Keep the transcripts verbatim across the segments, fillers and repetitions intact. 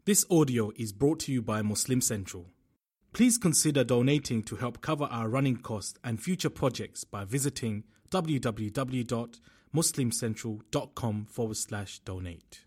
This audio is brought to you by Muslim Central. Please consider donating to help cover our running costs and future projects by visiting www.muslimcentral.com forward slash donate.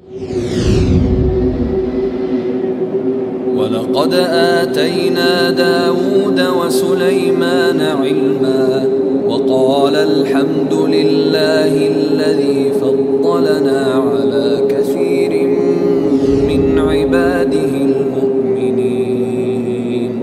ولقد آتينا داود وسليمان علما وقال الحمد لله الذي فضلنا على كثير من عباده المؤمنين.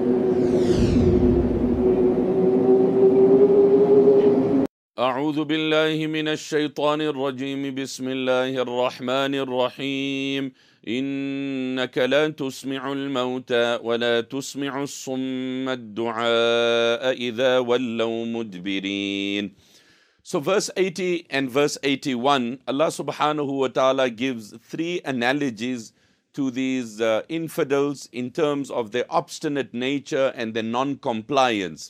أعوذ بالله من الشيطان الرجيم. بسم الله الرحمن الرحيم. إنك لا تسمع الموتى ولا تسمع الصم الدعاء إذا ولوا مدبرين. So verse eighty and verse eighty-one, Allah subhanahu wa ta'ala gives three analogies to these uh, infidels in terms of their obstinate nature and their non-compliance.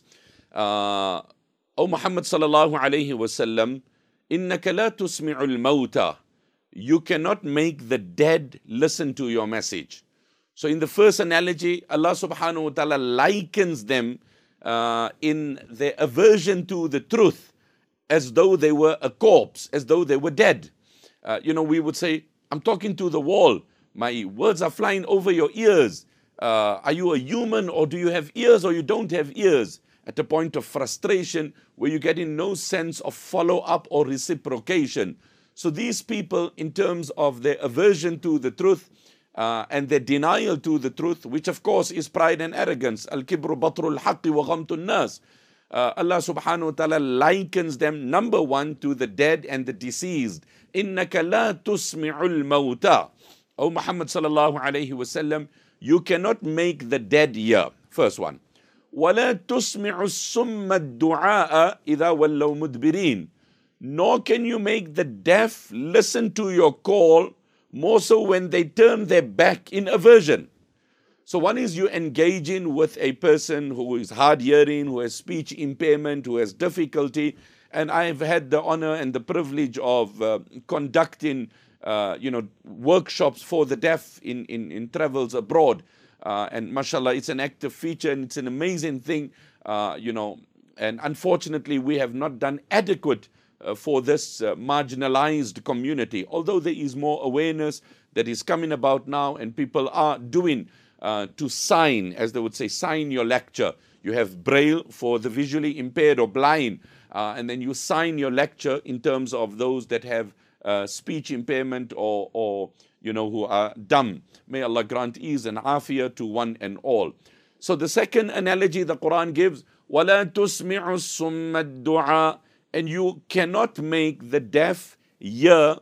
Uh, O Muhammad sallallahu alayhi wa sallam, إِنَّكَ لَا تُسْمِعُ الْمَوْتَى. You cannot make the dead listen to your message. So in the first analogy, Allah subhanahu wa ta'ala likens them uh, in their aversion to the truth as though they were a corpse, as though they were dead. Uh, you know, we would say, I'm talking to the wall. My words are flying over your ears. Uh, are you a human, or do you have ears, or you don't have ears? At a point of frustration where you get in no sense of follow-up or reciprocation. So these people, in terms of their aversion to the truth uh, and their denial to the truth, which of course is pride and arrogance, al-kibru batrul haqqi wa ghamtun nas. Uh, Allah subhanahu wa ta'ala likens them, number one, to the dead and the deceased. إِنَّكَ لَا تُسْمِعُ الْمَوْتَى. O Muhammad sallallahu alayhi wa sallam, you cannot make the dead hear. First one. وَلَا تُسْمِعُ السُّمَّ الدُّعَاءَ إِذَا وَلَّوْ مُدْبِرِينَ. Nor can you make the deaf listen to your call, more so when they turn their back in aversion. So one is you engaging with a person who is hard hearing, who has speech impairment, who has difficulty. And I've had the honor and the privilege of uh, conducting uh, you know, workshops for the deaf in, in, in travels abroad. Uh, and mashallah, it's an active feature and it's an amazing thing, uh, you know. And unfortunately, we have not done adequate Uh, for this uh, marginalized community. Although there is more awareness that is coming about now, and people are doing uh, to sign, as they would say, sign your lecture. You have Braille for the visually impaired or blind, uh, and then you sign your lecture in terms of those that have uh, speech impairment or, or, you know, who are dumb. May Allah grant ease and afiyah to one and all. So the second analogy the Quran gives, وَلَا تُسْمِعُ الصُّمَّ الدُّعَاء. And you cannot make the deaf hear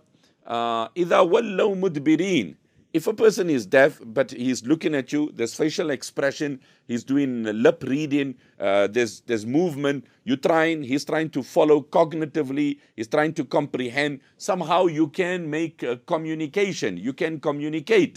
إِذَا وَلَّوْ مُدْبِرِينَ. If a person is deaf, but he's looking at you, there's facial expression, he's doing lip reading, uh, there's, there's movement, you're trying, he's trying to follow cognitively, he's trying to comprehend. Somehow you can make a communication, you can communicate.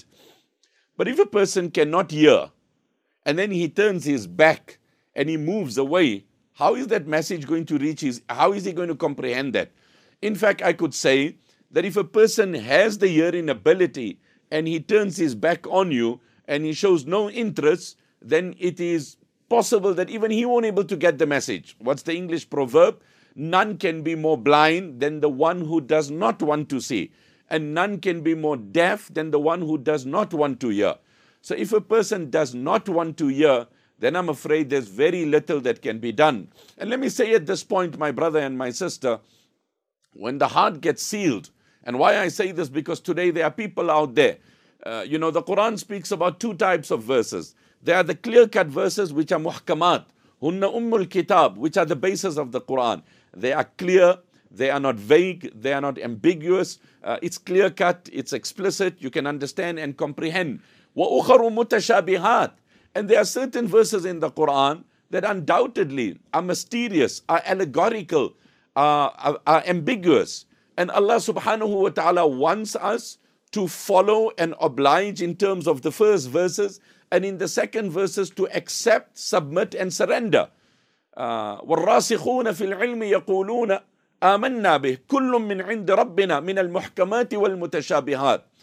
But if a person cannot hear, and then he turns his back and he moves away, how is that message going to reach his, how is he going to comprehend that? In fact, I could say that if a person has the hearing ability and he turns his back on you and he shows no interest, then it is possible that even he won't be able to get the message. What's the English proverb? None can be more blind than the one who does not want to see. And none can be more deaf than the one who does not want to hear. So if a person does not want to hear, then I'm afraid there's very little that can be done. And let me say at this point, my brother and my sister, when the heart gets sealed, and why I say this, because today there are people out there, uh, you know, the Quran speaks about two types of verses. There are the clear-cut verses which are muhkamat, hunna ummul kitab, which are the basis of the Quran. They are clear, they are not vague, they are not ambiguous. Uh, it's clear-cut, it's explicit, you can understand and comprehend. وَأُخَرُ مُتَشَابِهَاتٍ. And there are certain verses in the Quran that undoubtedly are mysterious, are allegorical, are, are, are ambiguous. And Allah subhanahu wa ta'ala wants us to follow and oblige in terms of the first verses, and in the second verses to accept, submit and surrender. وَالرَّاسِخُونَ فِي الْعِلْمِ يَقُولُونَ آمَنَّا بِهِ كُلٌّ مِّنْ عِنْدِ رَبِّنَا مِنَ الْمُحْكَمَاتِ وَالْمُتَشَابِهَاتِ.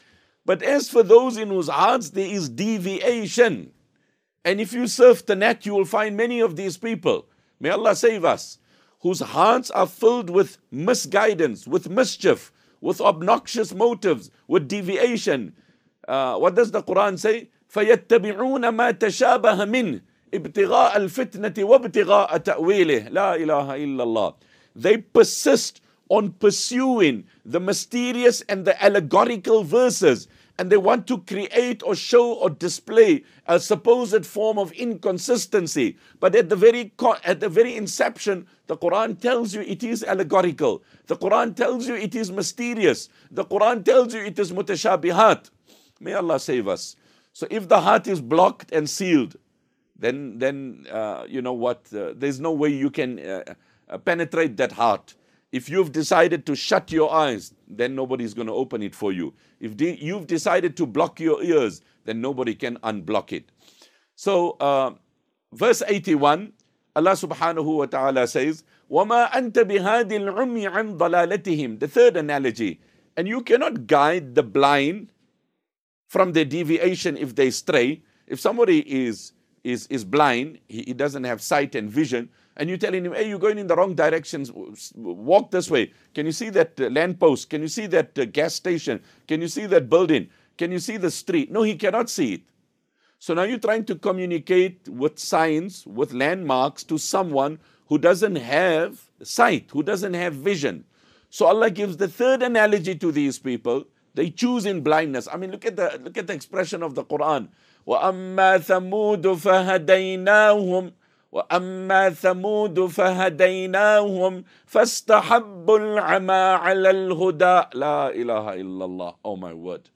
But as for those in whose hearts there is deviation, and if you surf the net, you will find many of these people, may Allah save us, whose hearts are filled with misguidance, with mischief, with obnoxious motives, with deviation. Uh, what does the Quran say? فَيَتَّبِعُونَ مَا تَشَابَهَ مِنْهِ ابْتِغَاءَ الْفِتْنَةِ وَابْتِغَاءَ تَأْوِيلِهِ لَا إِلَهَ إِلَّا اللَّهِ. They persist on pursuing the mysterious and the allegorical verses, and they want to create or show or display a supposed form of inconsistency. But at the very at the very inception, the Quran tells you it is allegorical. The Quran tells you it is mysterious. The Quran tells you it is mutashabihat. May Allah save us. So if the heart is blocked and sealed, then then uh, you know what? Uh, there's no way you can uh, uh, penetrate that heart. If you've decided to shut your eyes, then nobody's going to open it for you. If de- you've decided to block your ears, then nobody can unblock it. So, uh, verse eighty-one, Allah subhanahu wa ta'ala says, وَمَا أَنْتَ بِهَادِ الْعُمْيِ عَنْ ضَلَالَتِهِمْ. The third analogy. And you cannot guide the blind from their deviation if they stray. If somebody is, is, is blind, he, he doesn't have sight and vision, and you're telling him, hey, you're going in the wrong directions, walk this way. Can you see that uh, lamppost? Can you see that uh, gas station? Can you see that building? Can you see the street? No, he cannot see it. So now you're trying to communicate with signs, with landmarks to someone who doesn't have sight, who doesn't have vision. So Allah gives the third analogy to these people. They choose in blindness. I mean, look at the, look at the expression of the Quran. وَأَمَّا ثَمُودُ فَهَدَيْنَاهُمْ وَأَمَّا ثَمُودُ فَهَدَيْنَاهُمْ فَاسْتَحَبُّوا الْعَمَى عَلَى الْهُدَى لَا إِلَهَ إِلَّا اللَّهِ. Oh my word.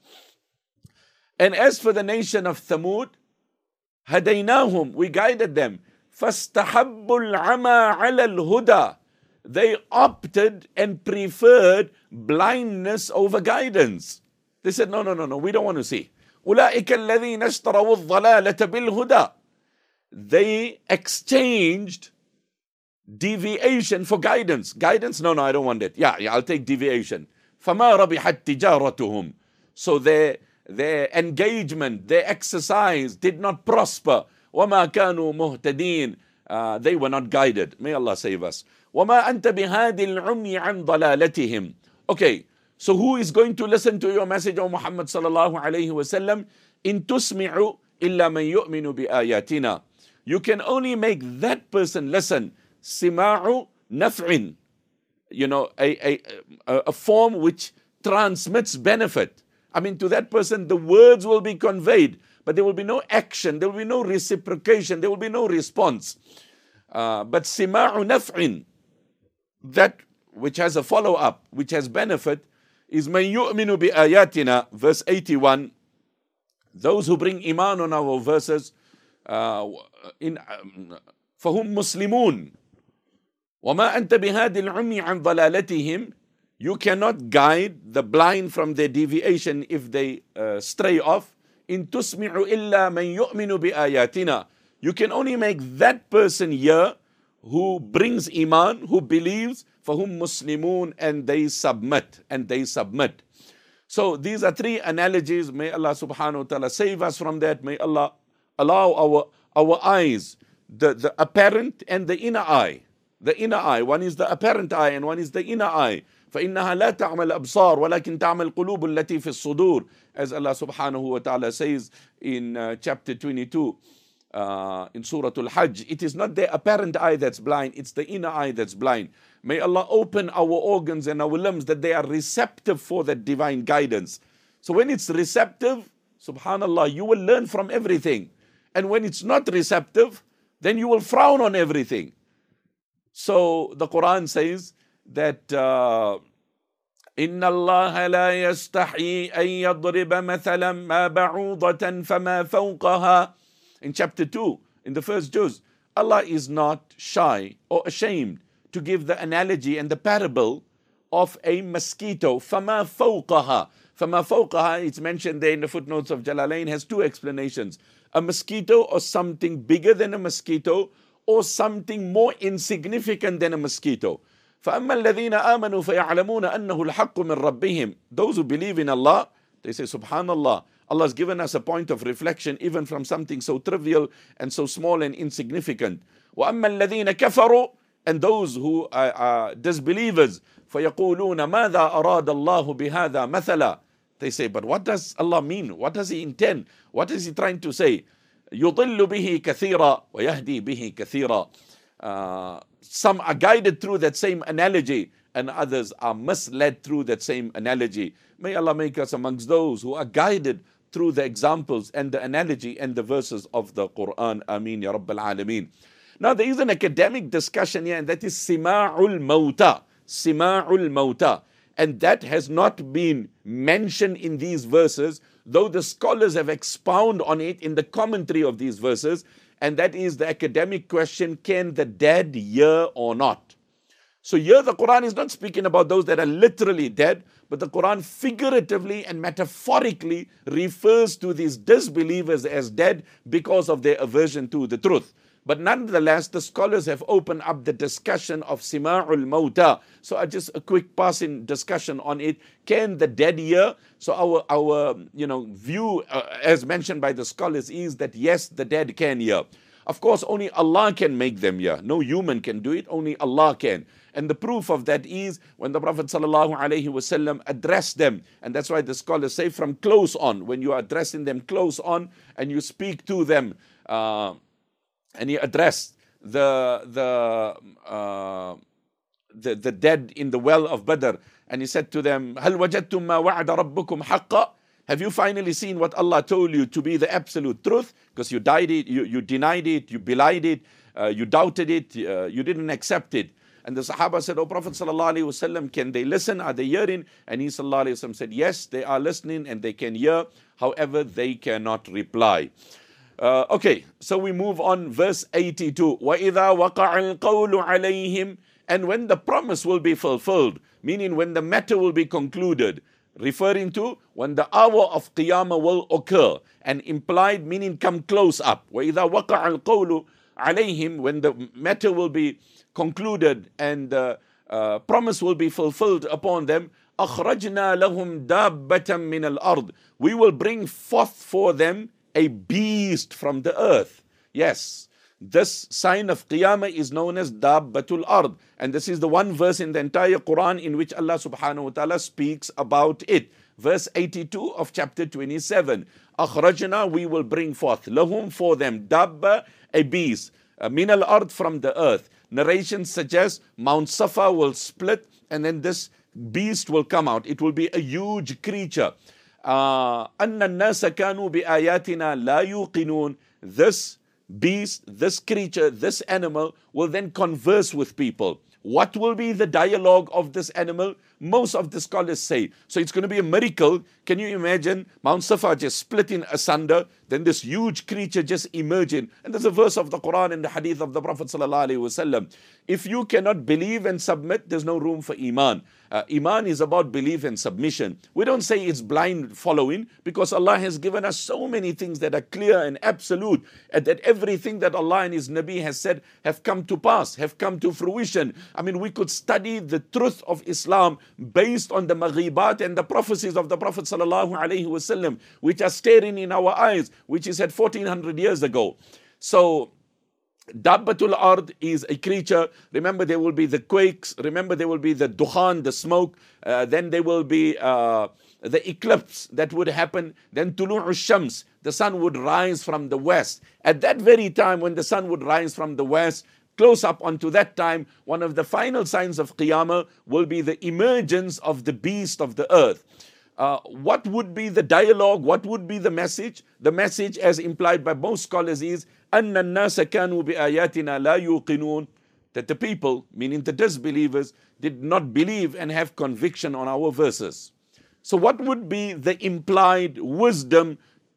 And as for the nation of Thamud, هَدَيْنَاهُمْ, we guided them. فَاسْتَحَبُّوا الْعَمَى عَلَى الْهُدَى. They opted and preferred blindness over guidance. They said, no, no, no, no, we don't want to see. أُولَٰئِكَ الَّذِينَ اشْتَرَوُا الضَّلَالَةَ بِالْهُدَى. They exchanged deviation for guidance. Guidance? No, no, I don't want it. Yeah, yeah, I'll take deviation. فَمَا رَبِحَتْ تِجَارَتُهُمْ. So their, their engagement, their exercise did not prosper. وَمَا كَانُوا مُهْتَدِينَ. Uh, they were not guided. May Allah save us. وَمَا أَنْتَ بِهَادِ الْعُمْيِ عَنْ ضَلَالَتِهِمْ. Okay, so who is going to listen to your message, O Muhammad sallallahu alayhi wa sallam? إِن تُسْمِعُ إِلَّا مَنْ يُؤْمِنُ بِآيَاتِنَا. You can only make that person listen. Sima'u naf'in. You know, a, a, a form which transmits benefit. I mean, to that person, the words will be conveyed, but there will be no action, there will be no reciprocation, there will be no response. Uh, but sima'u naf'in, that which has a follow-up, which has benefit, is man yu'minu bi ayatina, verse eighty-one. Those who bring iman on our verses, uh, in um, فَهُمْ مُسْلِمُونَ وَمَا أَنْتَ بِهَادِ الْعُمْيِ عَنْ ضَلَالَتِهِمْ. You cannot guide the blind from their deviation if they uh, stray off. إِن تُسْمِعُ إِلَّا مَنْ يُؤْمِنُ بِآيَاتِنَا. You can only make that person hear who brings iman, who believes, فَهُمْ مُسْلِمُونَ, and they submit, and they submit. So these are three analogies. May Allah subhanahu wa ta'ala save us from that. May Allah allow our, our eyes, the, the apparent and the inner eye. The inner eye, one is the apparent eye and one is the inner eye. فَإِنَّهَا لَا تَعْمَى الْأَبْصَارِ وَلَكِنْ تَعْمَى الْقُلُوبُ الَّتِي فِي الصُّدُورِ. As Allah subhanahu wa ta'ala says in uh, chapter twenty-two, uh, in Surah Al-Hajj, it is not the apparent eye that's blind, it's the inner eye that's blind. May Allah open our organs and our limbs that they are receptive for that divine guidance. So when it's receptive, subhanallah, you will learn from everything. And when it's not receptive, then you will frown on everything. So the Quran says that إِنَّ اللَّهَ لَا يَسْتَحْيِي أَن يَضْرِبَ مَثَلًا مَا بَعُوضَةً فَمَا فَوْقَهَا. In chapter two, in the first juz, Allah is not shy or ashamed to give the analogy and the parable of a mosquito. فَمَا فَوْقَهَا. فَمَا فَوْقَهَا, it's mentioned there in the footnotes of Jalalain, has two explanations. A mosquito or something bigger than a mosquito, or something more insignificant than a mosquito. فَأَمَّا الَّذِينَ آمَنُوا فَيَعْلَمُونَ أَنَّهُ الْحَقُّ مِنْ رَبِّهِمْ. Those who believe in Allah, They say, Subhanallah, Allah has given us a point of reflection even from something so trivial and so small and insignificant. وَأَمَّا الَّذِينَ كَفَرُوا, and those who are, are disbelievers, فَيَقُولُونَ مَاذَا أَرَادَ اللَّهُ بِهَذَا مَثَلًا. They say, but what does Allah mean? What does He intend? What is He trying to say? يُضِلُّ بِهِ كَثِيرًا وَيَهْدِي بِهِ كَثِيرًا. Uh, some are guided through that same analogy, and others are misled through that same analogy. May Allah make us amongst those who are guided through the examples and the analogy and the verses of the Quran. Ameen Ya Rabbil Alameen. Now there is an academic discussion here, and that is Sima'ul Mawta. Sima'ul Mawta. And that has not been mentioned in these verses, though the scholars have expounded on it in the commentary of these verses. And that is the academic question, can the dead hear or not? So here the Quran is not speaking about those that are literally dead, but the Quran figuratively and metaphorically refers to these disbelievers as dead because of their aversion to the truth. But nonetheless, the scholars have opened up the discussion of Sima'ul Mawta. So uh, just a quick passing discussion on it. Can the dead hear? So our, our you know, view, uh, as mentioned by the scholars, is that yes, the dead can hear. Of course, only Allah can make them hear. No human can do it, only Allah can. And the proof of that is when the Prophet ﷺ addressed them. And that's why the scholars say from close on, when you are addressing them close on and you speak to them, uh, and he addressed the, the, uh, the, the dead in the well of Badr. And he said to them, هَلْ وَجَدْتُمْ مَا وَعَدَ رَبُّكُمْ حَقًّا? Have you finally seen what Allah told you to be the absolute truth? Because you died it, you, you denied it, you belied it, uh, you doubted it, uh, you didn't accept it. And the Sahaba said, O Prophet ﷺ, can they listen? Are they hearing? And he ﷺ said, yes, they are listening and they can hear. However, they cannot reply. Uh, okay, so we move on, verse eighty-two. وَإِذَا وَقَعَ الْقَوْلُ عَلَيْهِمْ. And when the promise will be fulfilled, meaning when the matter will be concluded, referring to when the hour of Qiyamah will occur, and implied meaning come close up. وَإِذَا وَقَعَ الْقَوْلُ عَلَيْهِمْ. When the matter will be concluded and the uh, promise will be fulfilled upon them, أَخْرَجْنَا لَهُمْ دَابَّةً مِّنَ الْأَرْضِ. We will bring forth for them a beast from the earth. Yes, this sign of Qiyamah is known as Dabbatul Ard. And this is the one verse in the entire Quran in which Allah subhanahu wa ta'ala speaks about it. Verse eighty-two of chapter twenty-seven. Akhrajna, we will bring forth. Lahum, for them. Dabba, a beast. Min al ard, from the earth. Narrations suggest Mount Safa will split and then this beast will come out. It will be a huge creature. أَنَّ النَّاسَ كَانُوا بِآيَاتِنَا لَا يُوقِنُونَ. This beast, this creature, this animal will then converse with people. What will be the dialogue of this animal? Most of the scholars say, so it's going to be a miracle. Can you imagine Mount Safa just splitting asunder, then this huge creature just emerging? And there's a verse of the Quran and the hadith of the Prophet ﷺ. If you cannot believe and submit, there's no room for Iman. Uh, Iman is about belief and submission. We don't say it's blind following, because Allah has given us so many things that are clear and absolute, and that everything that Allah and His Nabi has said have come to pass, have come to fruition. I mean, we could study the truth of Islam based on the maghibat and the prophecies of the Prophet sallallahu alaihi wasallam, which are staring in our eyes, which is at fourteen hundred years ago. So Dabbatul Ard is a creature. Remember, there will be the quakes. Remember, there will be the dukhan, the smoke. Uh, then there will be uh, the eclipse that would happen. Then Tulu'u Shams, the sun would rise from the west. At that very time, when the sun would rise from the west, close up onto that time, one of the final signs of Qiyamah will be the emergence of the beast of the earth. Uh, what would be the dialogue? What would be the message? The message, as implied by most scholars, is أَنَّ النَّاسَ كَانُوا بِآيَاتِنَا لَا يُوقِنُونَ. That the people, meaning the disbelievers, did not believe and have conviction on our verses. So what would be the implied wisdom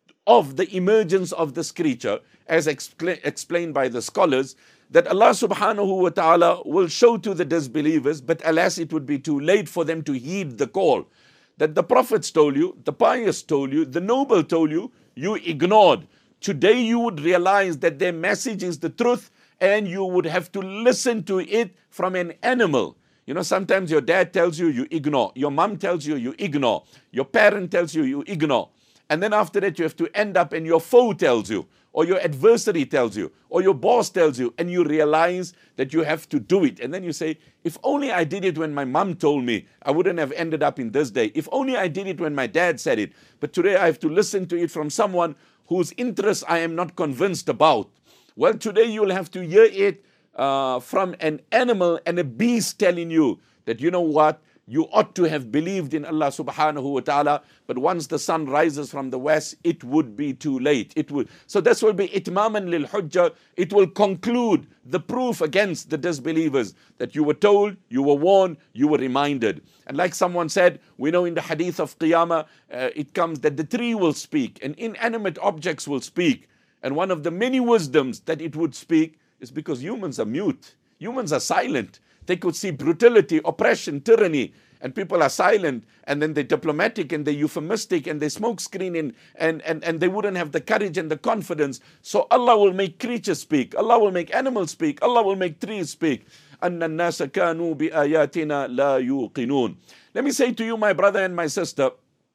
of the emergence of this creature, as expla- explained by the scholars? That Allah subhanahu wa ta'ala will show to the disbelievers, but alas, it would be too late for them to heed the call. That the prophets told you, the pious told you, the noble told you, you ignored. Today you would realize that their message is the truth, and you would have to listen to it from an animal. You know, sometimes your dad tells you, you ignore. Your mom tells you, you ignore. Your parent tells you, you ignore. And then after that, you have to end up and your foe tells you, or your adversary tells you, or your boss tells you, and you realize that you have to do it. And then you say, if only I did it when my mom told me, I wouldn't have ended up in this day. If only I did it when my dad said it. But today I have to listen to it from someone whose interests I am not convinced about. Well, today you'll have to hear it uh, from an animal and a beast telling you that, you know what, you ought to have believed in Allah subhanahu wa ta'ala, but once the sun rises from the west, it would be too late. It would. So this will be itmaman lil hujjah. It will conclude the proof against the disbelievers that you were told, you were warned, you were reminded. And like someone said, we know in the hadith of Qiyamah, uh, it comes that the tree will speak and inanimate objects will speak. And one of the many wisdoms that it would speak is because humans are mute. Humans are silent. They could see brutality, oppression, tyranny, and people are silent, and then they're diplomatic and they're euphemistic and they smoke screening, and, and, and they wouldn't have the courage and the confidence. So Allah will make creatures speak. Allah will make animals speak. Allah will make trees speak. أَنَّ النَّاسَ كَانُوا بِآيَاتِنَا لَا يُوقِنُونَ. Let me say to you, my brother and my sister,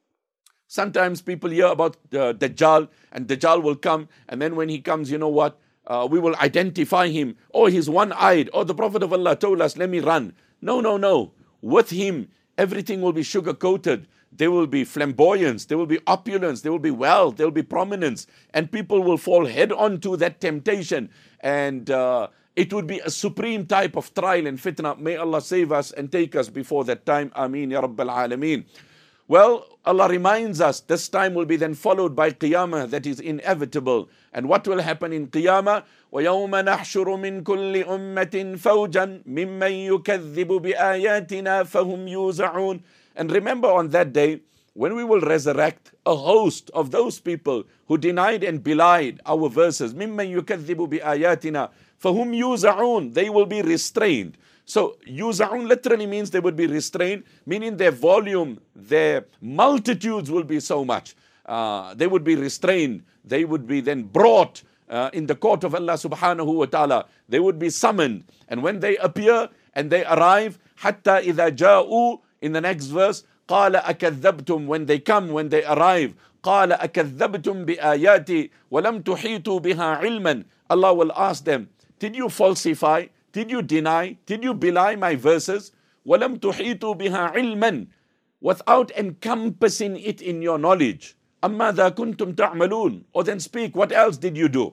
sometimes people hear about uh, Dajjal, and Dajjal will come, and then when he comes, you know what? Uh, we will identify him. Oh, he's one-eyed. Oh, the Prophet of Allah told us, let me run. No, no, no. With him, everything will be sugar-coated. There will be flamboyance. There will be opulence. There will be wealth. There will be prominence. And people will fall head-on to that temptation. And uh, it would be a supreme type of trial and fitna. May Allah save us and take us before that time. Ameen ya Rabbil Alameen. Well, Allah reminds us this time will be then followed by Qiyamah, that is inevitable. And what will happen in Qiyamah? وَيَوْمَ نَحْشُرُ مِنْ كُلِّ أُمَّةٍ فَوْجًا مِمَّنْ يُكَذِّبُ بِآيَاتِنَا فَهُمْ يُوزَعُونَ. And remember on that day, when we will resurrect a host of those people who denied and belied our verses, مِمَّنْ يُكَذِّبُ بِآيَاتِنَا فَهُمْ يُوزَعُونَ. They will be restrained. So, yuza'un literally means they would be restrained, meaning their volume, their multitudes will be so much. Uh, they would be restrained. They would be then brought uh, in the court of Allah subhanahu wa ta'ala. They would be summoned. And when they appear and they arrive, hatta idha ja'u, in the next verse, قَالَ أَكَذَّبْتُمْ. When they come, when they arrive, قَالَ أَكَذَّبْتُمْ بِآيَاتِ وَلَمْ تُحِيطُوا بِهَا عِلْمًا. Allah will ask them, did you falsify? Did you deny? Did you belie my verses? وَلَمْ تُحِيطُوا بِهَا عِلْمًا. Without encompassing it in your knowledge. أَمَّا ذَا كُنْتُمْ تَعْمَلُونَ. Or then speak, what else did you do?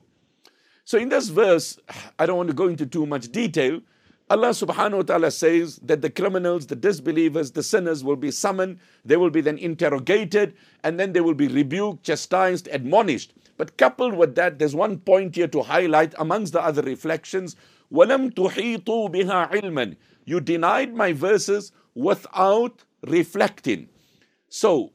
So in this verse, I don't want to go into too much detail. Allah subhanahu wa ta'ala says that the criminals, the disbelievers, the sinners will be summoned. They will be then interrogated, and then they will be rebuked, chastised, admonished. But coupled with that, there's one point here to highlight amongst the other reflections. وَلَمْ تُحِيطُوا بِهَا عِلْمًا. You denied my verses without reflecting. So,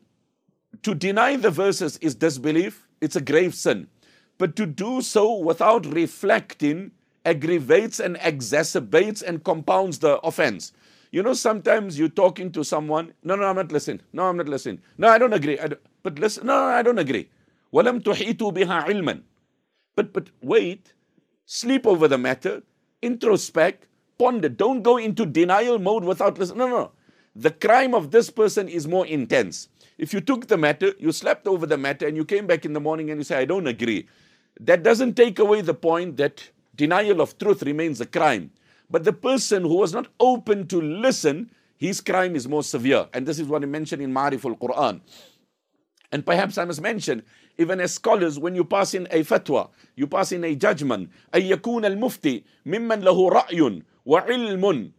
to deny the verses is disbelief. It's a grave sin. But to do so without reflecting aggravates and exacerbates and compounds the offense. You know, sometimes you're talking to someone, no, no, I'm not listening. No, I'm not listening. No, I don't agree. I don't, but listen, no, no, I don't agree. وَلَمْ تُحِيطُوا بِهَا عِلْمًا. But, but wait, sleep over the matter, introspect, ponder. Don't go into denial mode without listening. No, no, no. The crime of this person is more intense. If you took the matter, you slept over the matter, and you came back in the morning and you say, I don't agree. That doesn't take away the point that denial of truth remains a crime. But the person who was not open to listen, his crime is more severe. And this is what I mentioned in Ma'arif al-Quran. And perhaps I must mention, even as scholars, when you pass in a fatwa, you pass in a judgment, أن يكون المفتي ممن له رأي وعلم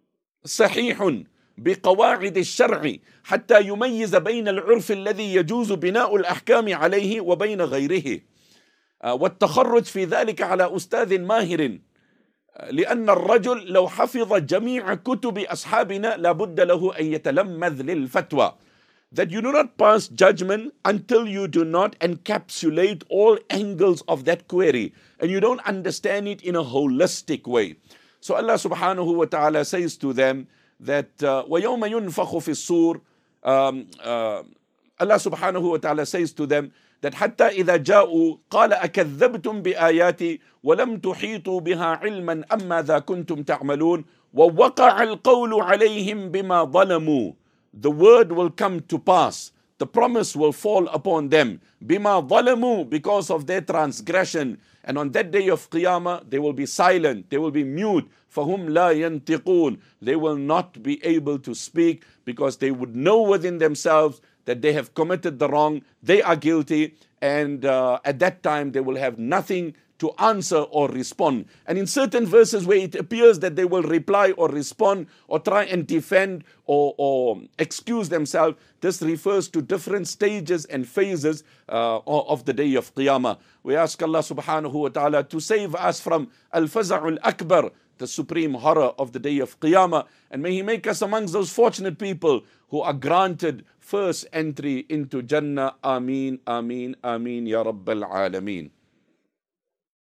صحيح بقواعد الشرع حتى يميز بين العرف الذي يجوز بناء الأحكام عليه وبين غيره والتخرج في ذلك على أستاذ ماهر لأن الرجل لو حفظ جميع كتب أصحابنا لابد له أن يتلمذ للفتوى. That you do not pass judgment until you do not encapsulate all angles of that query, and you don't understand it in a holistic way. So Allah subhanahu wa ta'ala says to them that وَيَوْمَ يُنْفَخُ فِي الصُّورِ, um, uh, Allah subhanahu wa ta'ala says to them that حَتَّى إِذَا جَاءُوا قَالَ أَكَذَّبْتُمْ بِآيَاتِي وَلَمْ تُحِيطُوا بِهَا عِلْمًا أَمَّا ذَا كُنْتُمْ تَعْمَلُونَ وَوَقَعَ الْقَوْلُ عَلَيْهِمْ بِمَا ظَلَمُوا. The word will come to pass. The promise will fall upon them. بِمَا ظَلَمُوا, because of their transgression. And on that day of Qiyamah, they will be silent. They will be mute. فَهُمْ لَا يَنْتِقُونَ. They will not be able to speak, because they would know within themselves that they have committed the wrong. They are guilty. And uh, at that time, they will have nothing to answer or respond. And in certain verses where it appears that they will reply or respond or try and defend or, or excuse themselves, this refers to different stages and phases uh, of the day of Qiyamah. We ask Allah subhanahu wa ta'ala to save us from al-faza'ul akbar, the supreme horror of the day of Qiyamah. And may He make us amongst those fortunate people who are granted first entry into Jannah. Ameen, Ameen, Ameen, Ya Rabbal Alameen.